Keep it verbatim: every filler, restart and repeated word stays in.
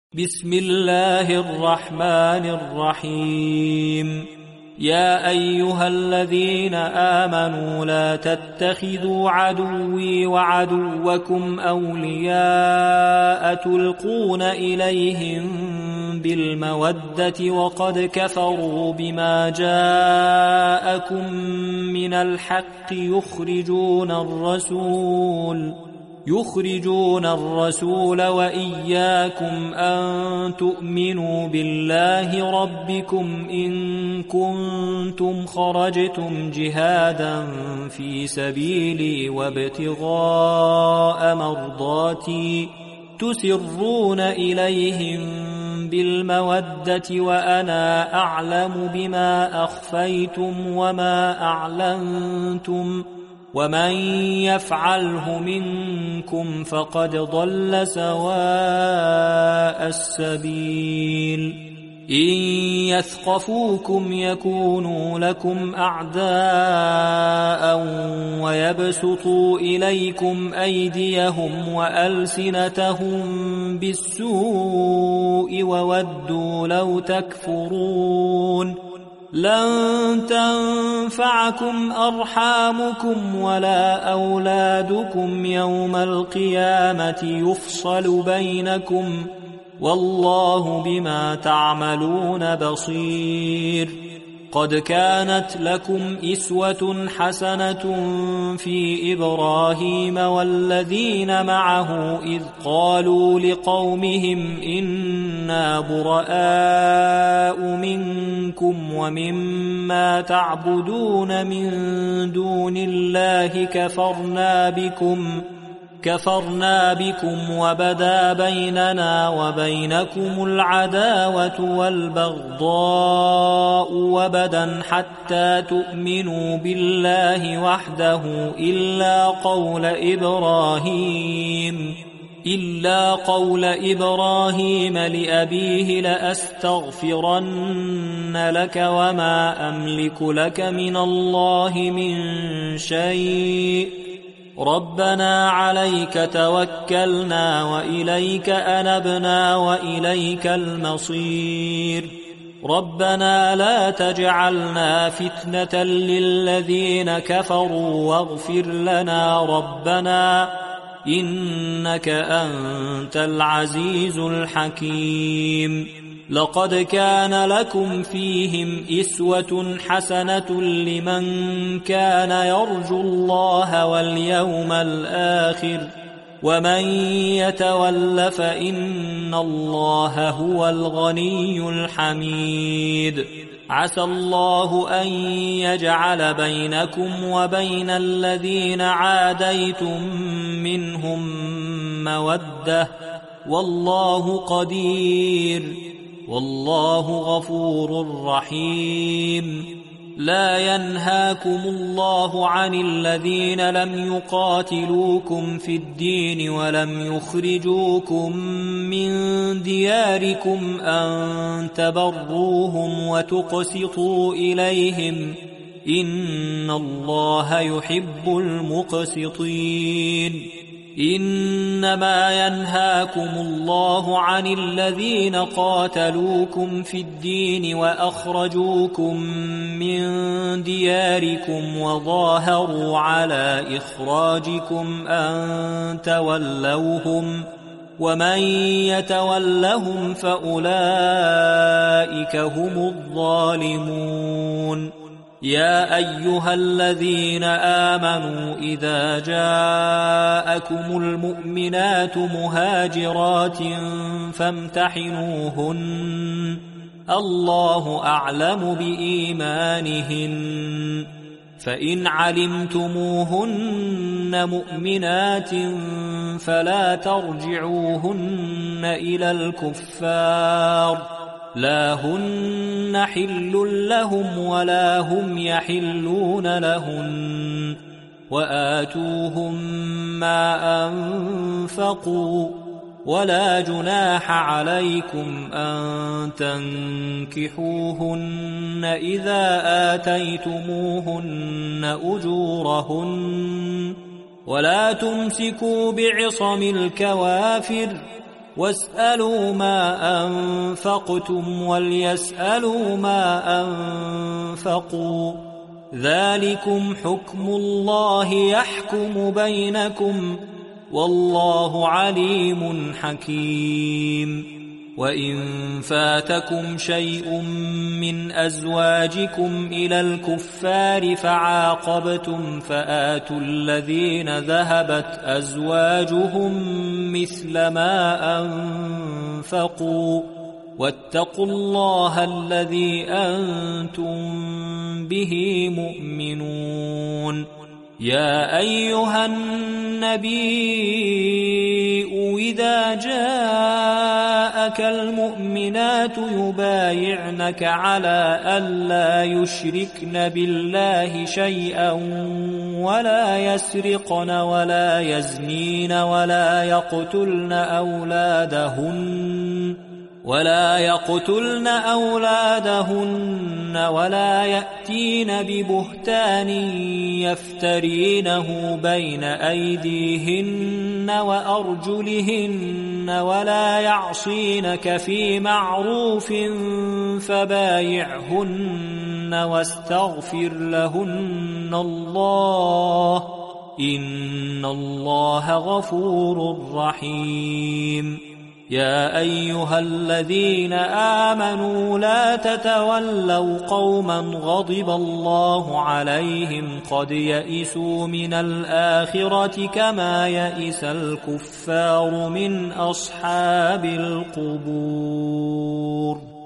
بسم الله الرحمن الرحيم. يا أيها الذين آمنوا لا تتخذوا عدوي وعدوكم أولياء تلقون إليهم بالمودة وقد كفروا بما جاءكم من الحق يخرجون الرسول يخرجون الرسول وإياكم أن تؤمنوا بالله ربكم إن كنتم خرجتم جهادا في سبيلي وابتغاء مرضاتي تسرون إليهم بالمودة وأنا أعلم بما أخفيتم وما أعلنتم ومن يفعله منكم فقد ضل سواء السبيل. إن يثقفوكم يكونوا لكم أعداء ويبسطوا إليكم أيديهم وألسنتهم بالسوء وودوا لو تكفرون. لن تنفعكم أرحامكم ولا أولادكم يوم القيامة يفصل بينكم والله بما تعملون بصير. قد كانت لكم إسوة حسنة في إبراهيم والذين معه إذ قالوا لقومهم إنا براء منكم ومما تعبدون من دون الله كفرنا بكم كفرنا بكم وبدا بيننا وبينكم العداوة والبغضاء وبدا حتى تؤمنوا بالله وحده إلا قول إبراهيم إلا قول إبراهيم لأبيه لأستغفرن لك وما أملك لك من الله من شيء ربنا عليك توكلنا وإليك أنبنا وإليك المصير. ربنا لا تجعلنا فتنة للذين كفروا واغفر لنا ربنا إنك أنت العزيز الحكيم. لقد كان لكم فيهم إسوة حسنة لمن كان يرجو الله واليوم الآخر ومن يتول فإن الله هو الغني الحميد. عسى الله أن يجعل بينكم وبين الذين عاديتم منهم مودة والله قدير والله غفور رحيم. لا ينهاكم الله عن الذين لم يقاتلوكم في الدين ولم يخرجوكم من دياركم أن تبروهم وتقسطوا إليهم إن الله يحب المقسطين. إنما ينهاكم الله عن الذين قاتلوكم في الدين وأخرجوكم من دياركم وظاهروا على إخراجكم أن تولوهم ومن يتولهم فأولئك هم الظالمون. يا أيها الذين آمنوا إذا جاءكم المؤمنات مهاجرات فامتحنوهن الله أعلم بإيمانهن فإن علمتموهن مؤمنات فلا ترجعوهن إلى الكفار لا هن حل لهم ولا هم يحلون لهن وآتوهم ما أنفقوا ولا جناح عليكم أن تنكحوهن إذا آتيتموهن أجورهن ولا تمسكوا بعصم الكوافر واسألوا ما أنفقتم وليسألوا ما أنفقوا ذلكم حكم الله يحكم بينكم والله عليم حكيم وإن فاتكم شيء من أزواجكم إلى الكفار فعاقبتم فآتوا الذين ذهبت أزواجهم مثل ما أنفقوا واتقوا الله الذي أنتم به مؤمنون يا أيها النبي إذا جاءك المؤمنات يبايعنك على ألا يشركن بالله شيئا ولا يسرقن ولا يزنين ولا يقتلن أولادهن ولا يقتلن أولادهن ولا يأتين ببهتان يفترينه بين أيديهن وأرجلهن ولا يعصينك في معروف فبايعهن واستغفر لهن الله إن الله غفور رحيم يا أيها الذين آمنوا لا تتولوا قوما غضب الله عليهم قد يئسوا من الآخرة كما يئس الكفار من أصحاب القبور.